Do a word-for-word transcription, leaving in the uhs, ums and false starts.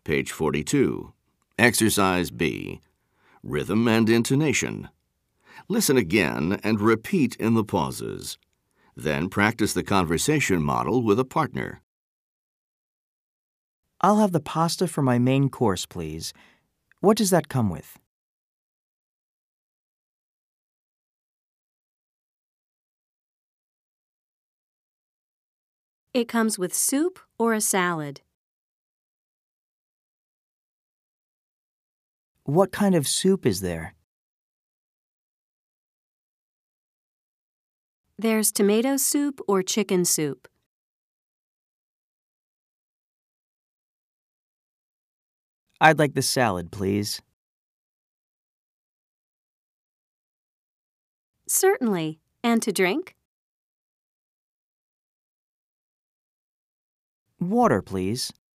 Page forty-two. Exercise B. Rhythm and intonation. Listen again and repeat in the pauses. Then practice the conversation model with a partner. I'll have the pasta for my main course, please. What does that come with? It comes with soup or a salad. What kind of soup is there? There's tomato soup or chicken soup. I'd like the salad, please. Certainly. And to drink? Water, please.